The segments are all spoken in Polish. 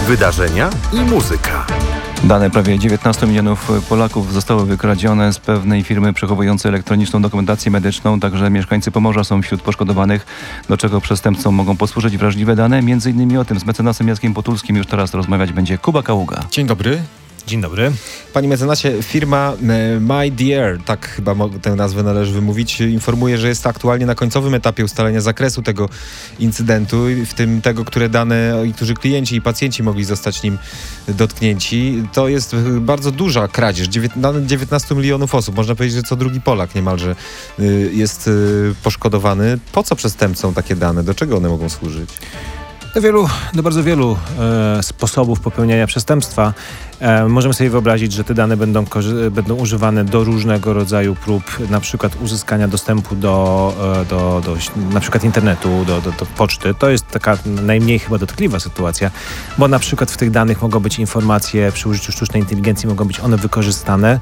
wydarzenia i muzyka. Dane prawie 19 milionów Polaków zostały wykradzione z pewnej firmy przechowującej elektroniczną dokumentację medyczną. Także mieszkańcy Pomorza są wśród poszkodowanych, do czego przestępcom mogą posłużyć wrażliwe dane. Między innymi o tym z mecenasem Jackiem Potulskim już teraz rozmawiać będzie Kuba Kaługa. Dzień dobry. Dzień dobry. Panie mecenasie, firma My Dear, tak chyba tę nazwę należy wymówić, informuje, że jest aktualnie na końcowym etapie ustalenia zakresu tego incydentu, w tym tego, które dane, którzy klienci i pacjenci mogli zostać nim dotknięci. To jest bardzo duża kradzież, 19 milionów osób. Można powiedzieć, że co drugi Polak niemalże jest poszkodowany. Po co przestępcom takie dane? Do czego one mogą służyć? Do bardzo wielu sposobów popełniania przestępstwa. Możemy sobie wyobrazić, że te dane będą używane do różnego rodzaju prób, na przykład uzyskania dostępu do na przykład internetu, do poczty. To jest taka najmniej chyba dotkliwa sytuacja, bo na przykład w tych danych mogą być informacje, przy użyciu sztucznej inteligencji mogą być one wykorzystane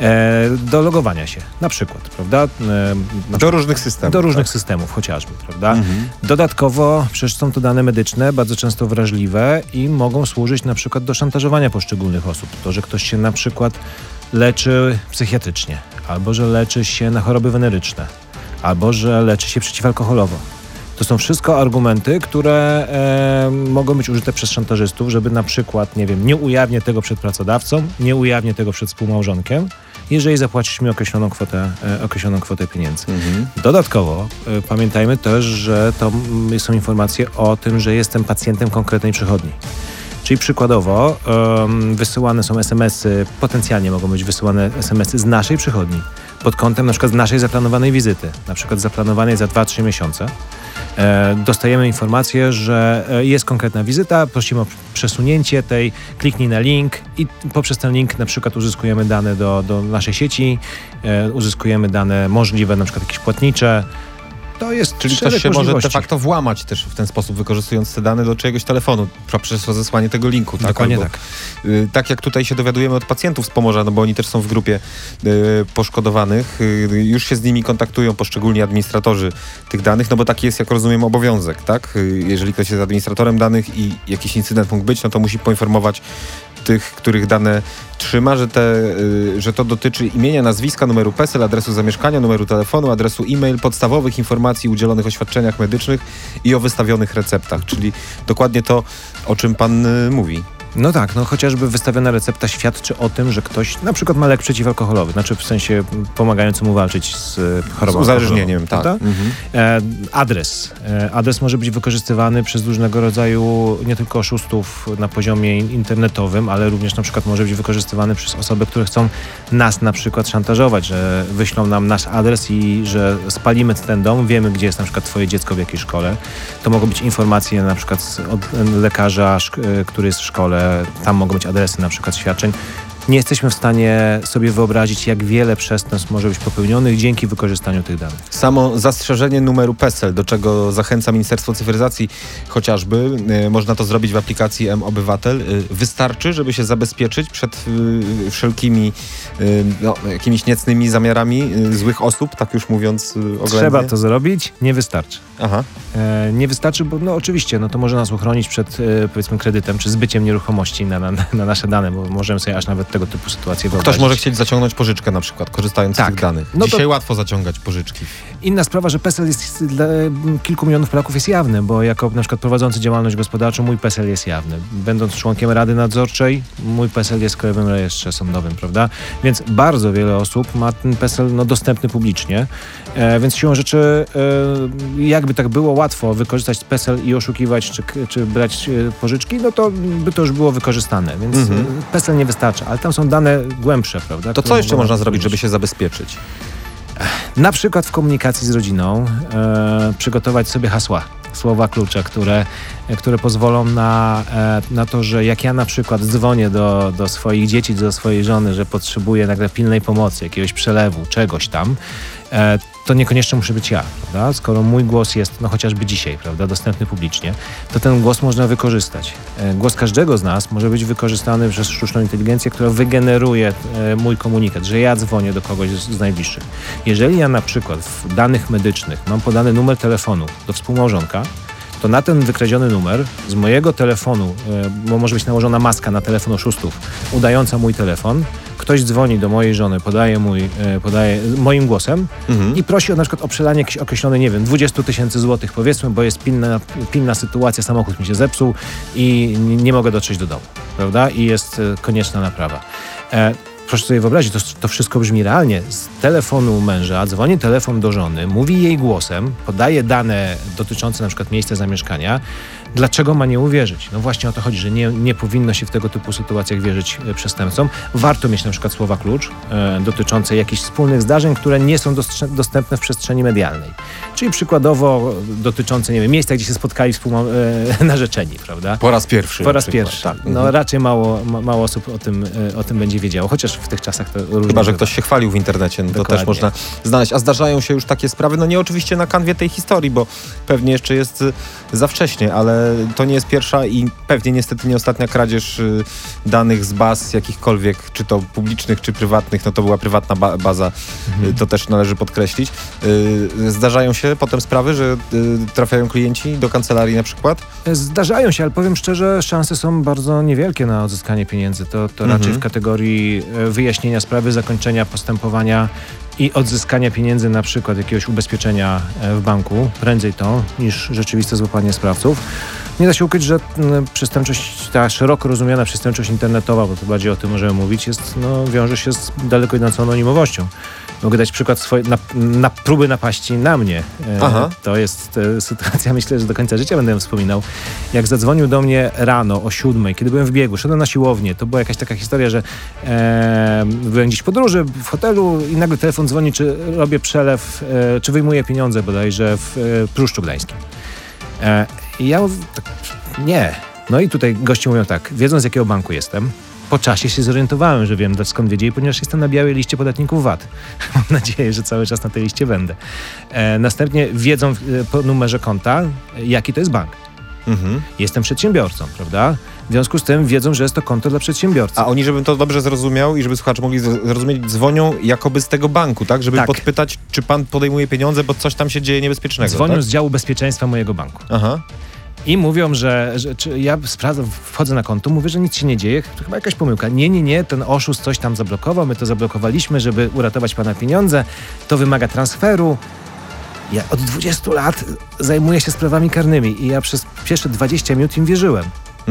do logowania się, na przykład, prawda? Do różnych systemów. Do różnych systemów chociażby, prawda? Mhm. Dodatkowo przecież są to dane medyczne, bardzo często wrażliwe i mogą służyć na przykład do szantażowania poszczególnych osób. To, że ktoś się na przykład leczy psychiatrycznie, albo że leczy się na choroby weneryczne, albo że leczy się przeciwalkoholowo. To są wszystko argumenty, które mogą być użyte przez szantażystów, żeby na przykład, nie ujawnię tego przed pracodawcą, nie ujawnię tego przed współmałżonkiem, jeżeli zapłacisz mi określoną kwotę pieniędzy. Mhm. Dodatkowo pamiętajmy też, że to są informacje o tym, że jestem pacjentem konkretnej przychodni. Czyli przykładowo wysyłane są SMS-y, potencjalnie mogą być wysyłane SMS-y z naszej przychodni pod kątem na przykład z naszej zaplanowanej wizyty, na przykład zaplanowanej za 2-3 miesiące. Dostajemy informację, że jest konkretna wizyta, prosimy o przesunięcie tej, kliknij na link i poprzez ten link na przykład uzyskujemy dane do naszej sieci, uzyskujemy dane możliwe, na przykład jakieś płatnicze. Czyli ktoś się może de facto włamać też w ten sposób, wykorzystując te dane do czyjegoś telefonu przez rozesłanie tego linku. Tak? Dokładnie tak. Tak jak tutaj się dowiadujemy od pacjentów z Pomorza, no bo oni też są w grupie poszkodowanych, już się z nimi kontaktują poszczególni administratorzy tych danych, no bo taki jest, jak rozumiem, obowiązek, tak? Jeżeli ktoś jest administratorem danych i jakiś incydent mógł być, no to musi poinformować tych, których dane trzyma, że to dotyczy imienia, nazwiska, numeru PESEL, adresu zamieszkania, numeru telefonu, adresu e-mail, podstawowych informacji, udzielonych oświadczeniach medycznych i o wystawionych receptach, czyli dokładnie to, o czym pan mówi. No tak, chociażby wystawiona recepta świadczy o tym, że ktoś na przykład ma lek przeciwalkoholowy, znaczy w sensie pomagający mu walczyć z chorobą. Z uzależnieniem, tak. Mhm. Adres może być wykorzystywany przez różnego rodzaju, nie tylko oszustów na poziomie internetowym, ale również na przykład może być wykorzystywany przez osoby, które chcą nas na przykład szantażować, że wyślą nam nasz adres i że spalimy ten dom, wiemy, gdzie jest na przykład twoje dziecko, w jakiej szkole. To mogą być informacje na przykład od lekarza, który jest w szkole. Tam mogą być adresy na przykład świadczeń. Nie jesteśmy w stanie sobie wyobrazić, jak wiele przestępstw może być popełnionych dzięki wykorzystaniu tych danych. Samo zastrzeżenie numeru PESEL, do czego zachęca Ministerstwo Cyfryzacji chociażby, można to zrobić w aplikacji mObywatel, wystarczy, żeby się zabezpieczyć przed wszelkimi jakimiś niecnymi zamiarami złych osób, tak już mówiąc oględnie? Trzeba to zrobić, nie wystarczy. Aha. Nie wystarczy, bo oczywiście to może nas uchronić przed powiedzmy kredytem, czy zbyciem nieruchomości na nasze dane, bo możemy sobie aż nawet tego typu sytuacje wyobrazić. Ktoś może chcieć zaciągnąć pożyczkę na przykład, korzystając z tych danych. Dzisiaj łatwo zaciągać pożyczki. Inna sprawa, że PESEL jest dla kilku milionów Polaków jest jawny, bo jako na przykład prowadzący działalność gospodarczą mój PESEL jest jawny. Będąc członkiem Rady Nadzorczej, mój PESEL jest w Krajowym Rejestrze Sądowym, prawda? Więc bardzo wiele osób ma ten PESEL dostępny publicznie, więc siłą rzeczy jakby tak było łatwo wykorzystać PESEL i oszukiwać, czy brać pożyczki, to by to już było wykorzystane, więc PESEL nie wystarcza, ale tam są dane głębsze, prawda? To co jeszcze można zrobić, żeby się zabezpieczyć? Na przykład w komunikacji z rodziną przygotować sobie hasła, słowa klucze, które pozwolą na to, że jak ja na przykład dzwonię do swoich dzieci, do swojej żony, że potrzebuję nagle pilnej pomocy, jakiegoś przelewu, czegoś tam, to niekoniecznie muszę być ja, prawda? Skoro mój głos jest, chociażby dzisiaj, prawda, dostępny publicznie, to ten głos można wykorzystać. Głos każdego z nas może być wykorzystany przez sztuczną inteligencję, która wygeneruje mój komunikat, że ja dzwonię do kogoś z najbliższych. Jeżeli ja na przykład w danych medycznych mam podany numer telefonu do współmałżonka, to na ten wykradziony numer z mojego telefonu, bo może być nałożona maska na telefon oszustów, udająca mój telefon, ktoś dzwoni do mojej żony, podaje moim głosem i prosi na przykład o przelanie jakiejś określonej, nie wiem, 20 000 złotych powiedzmy, bo jest pilna sytuacja, samochód mi się zepsuł i nie mogę dotrzeć do domu, prawda? I jest konieczna naprawa. Proszę sobie wyobrazić, to wszystko brzmi realnie. Z telefonu męża dzwoni telefon do żony, mówi jej głosem, podaje dane dotyczące na przykład miejsca zamieszkania. Dlaczego ma nie uwierzyć? No właśnie o to chodzi, że nie powinno się w tego typu sytuacjach wierzyć przestępcom. Warto mieć na przykład słowa klucz dotyczące jakichś wspólnych zdarzeń, które nie są dostępne w przestrzeni medialnej. Czyli przykładowo dotyczące, nie wiem, miejsca, gdzie się spotkali narzeczeni, prawda? Po raz pierwszy. Po raz pierwszy. Tak. No raczej mało osób o tym będzie wiedziało, chociaż w tych czasach to różnie. Chyba, że ktoś się chwalił w internecie, no to też można znaleźć. A zdarzają się już takie sprawy, no nie oczywiście na kanwie tej historii, bo pewnie jeszcze jest za wcześnie, ale to nie jest pierwsza i pewnie niestety nie ostatnia kradzież danych z baz jakichkolwiek, czy to publicznych, czy prywatnych. No to była prywatna baza, to też należy podkreślić. Zdarzają się potem sprawy, że trafiają klienci do kancelarii na przykład? Zdarzają się, ale powiem szczerze, szanse są bardzo niewielkie na odzyskanie pieniędzy. To raczej w kategorii wyjaśnienia sprawy, zakończenia postępowania i odzyskania pieniędzy, na przykład jakiegoś ubezpieczenia w banku, prędzej to niż rzeczywiste złapanie sprawców. Nie da się ukryć, że przestępczość, ta szeroko rozumiana przestępczość internetowa, bo to bardziej o tym możemy mówić, wiąże się z daleko idącą anonimowością. Mogę dać przykład na próby napaści na mnie. To jest sytuacja, myślę, że do końca życia będę ją wspominał. Jak zadzwonił do mnie rano o 7:00, kiedy byłem w biegu, szedłem na siłownię, to była jakaś taka historia, że byłem gdzieś w podróży, w hotelu i nagle telefon dzwoni, czy robię przelew, czy wyjmuję pieniądze bodajże w Pruszczu Gdańskim. I ja mówię, nie. No i tutaj goście mówią tak, wiedząc z jakiego banku jestem, po czasie się zorientowałem, że wiem skąd wiedzieli, ponieważ jestem na białej liście podatników VAT. Mam nadzieję, że cały czas na tej liście będę. Następnie wiedzą po numerze konta, jaki to jest bank. Jestem przedsiębiorcą, prawda? W związku z tym wiedzą, że jest to konto dla przedsiębiorcy. A oni, żebym to dobrze zrozumiał i żeby słuchacze mogli zrozumieć, dzwonią jakoby z tego banku, tak? Żeby podpytać, czy pan podejmuje pieniądze, bo coś tam się dzieje niebezpiecznego. Dzwonią z działu bezpieczeństwa mojego banku. I mówią, że ja wchodzę na konto, mówię, że nic się nie dzieje, to chyba jakaś pomyłka. Nie, ten oszust coś tam zablokował, my to zablokowaliśmy, żeby uratować pana pieniądze, to wymaga transferu. Ja od 20 lat zajmuję się sprawami karnymi i ja przez pierwsze 20 minut im wierzyłem.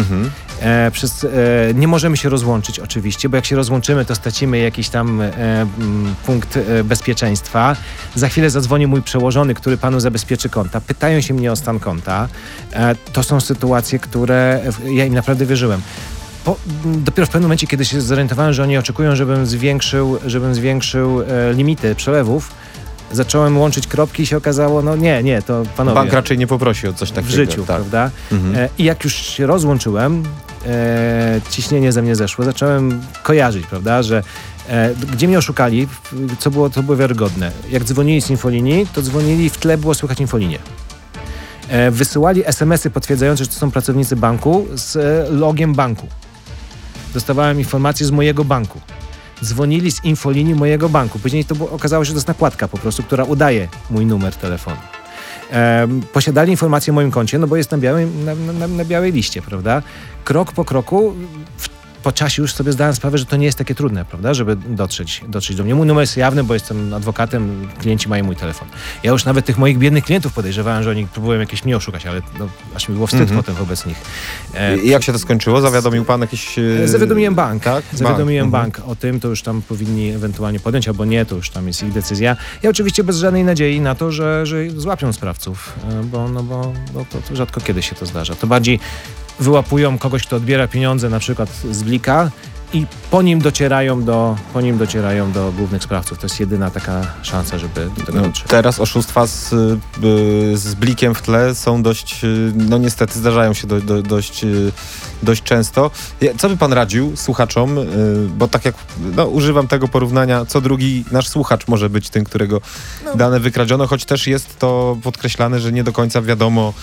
Nie możemy się rozłączyć oczywiście, bo jak się rozłączymy, to stracimy jakiś tam punkt bezpieczeństwa. Za chwilę zadzwoni mój przełożony, który panu zabezpieczy konta. Pytają się mnie o stan konta. To są sytuacje, które ja im naprawdę wierzyłem. Dopiero w pewnym momencie, kiedy się zorientowałem, że oni oczekują, żebym zwiększył limity przelewów, zacząłem łączyć kropki i się okazało, nie, to panowie... Bank raczej nie poprosi o coś takiego. W życiu, prawda? I jak już się rozłączyłem, ciśnienie ze mnie zeszło, zacząłem kojarzyć, prawda, że gdzie mnie oszukali, co było wiarygodne. Jak dzwonili z infolinii, to dzwonili, w tle było słychać infolinię. Wysyłali SMS-y potwierdzające, że to są pracownicy banku z logiem banku. Dostawałem informacje z mojego banku. Dzwonili z infolinii mojego banku. Później okazało się, że to jest nakładka po prostu, która udaje mój numer telefonu. Posiadali informacje o moim koncie, no bo jest na białej liście, prawda? Krok po kroku, po czasie już sobie zdałem sprawę, że to nie jest takie trudne, prawda, żeby dotrzeć do mnie. Mój numer jest jawny, bo jestem adwokatem, klienci mają mój telefon. Ja już nawet tych moich biednych klientów podejrzewałem, że oni próbują jakieś mnie oszukać, ale aż mi było wstyd potem wobec nich. I jak się to skończyło? Zawiadomił pan jakieś... Zawiadomiłem bank. Tak? Zawiadomiłem bank Mhm. o tym, to już tam powinni ewentualnie podjąć, albo nie, to już tam jest ich decyzja. Ja oczywiście bez żadnej nadziei na to, że złapią sprawców, bo to rzadko kiedy się to zdarza. To bardziej wyłapują kogoś, kto odbiera pieniądze na przykład z blika i po nim docierają do głównych sprawców. To jest jedyna taka szansa, żeby do tego dotrzeć. Teraz oszustwa z blikiem w tle są dość, no niestety zdarzają się dość często. Co by pan radził słuchaczom, bo tak jak używam tego porównania, co drugi nasz słuchacz może być tym, którego dane wykradziono, choć też jest to podkreślane, że nie do końca wiadomo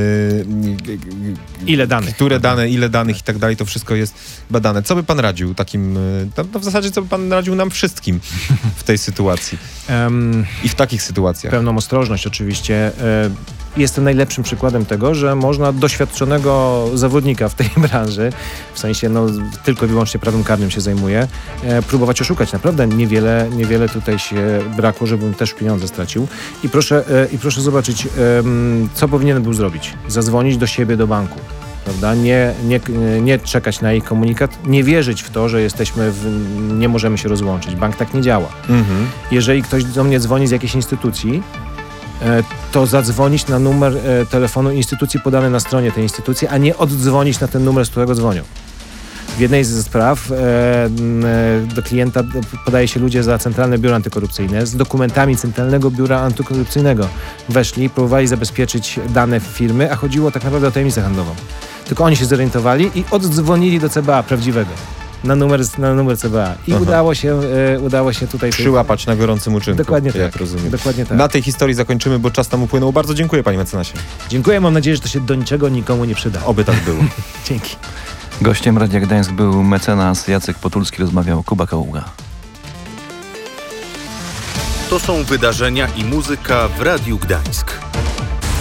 ile danych. Które dane, ile danych i tak dalej, to wszystko jest badane. Co by pan radził takim, w zasadzie co by pan radził nam wszystkim w tej sytuacji i w takich sytuacjach? Pełną ostrożność oczywiście. jestem najlepszym przykładem tego, że można doświadczonego zawodnika w tej branży, w sensie tylko i wyłącznie prawem karnym się zajmuje, próbować oszukać. Naprawdę niewiele tutaj się brakło, żebym też pieniądze stracił. I proszę zobaczyć, co powinienem był zrobić. Zadzwonić do siebie, do banku. Prawda? Nie czekać na ich komunikat, nie wierzyć w to, że nie możemy się rozłączyć. Bank tak nie działa. Jeżeli ktoś do mnie dzwoni z jakiejś instytucji, to zadzwonić na numer telefonu instytucji podany na stronie tej instytucji, a nie oddzwonić na ten numer, z którego dzwonią. W jednej ze spraw do klienta podaje się ludzie za Centralne Biuro Antykorupcyjne z dokumentami Centralnego Biura Antykorupcyjnego. Weszli, próbowali zabezpieczyć dane firmy, a chodziło tak naprawdę o tajemnicę handlową. Tylko oni się zorientowali i oddzwonili do CBA prawdziwego. Na numer CBA. I udało się tutaj... Przyłapać na gorącym uczynku. Dokładnie tak. Jak rozumiem. Dokładnie tak. Na tej historii zakończymy, bo czas nam upłynął. Bardzo dziękuję, panie mecenasie. Dziękuję, mam nadzieję, że to się do niczego nikomu nie przyda. Oby tak było. Dzięki. Gościem Radia Gdańsk był mecenas Jacek Potulski, rozmawiał Kuba Kaługa. To są wydarzenia i muzyka w Radiu Gdańsk.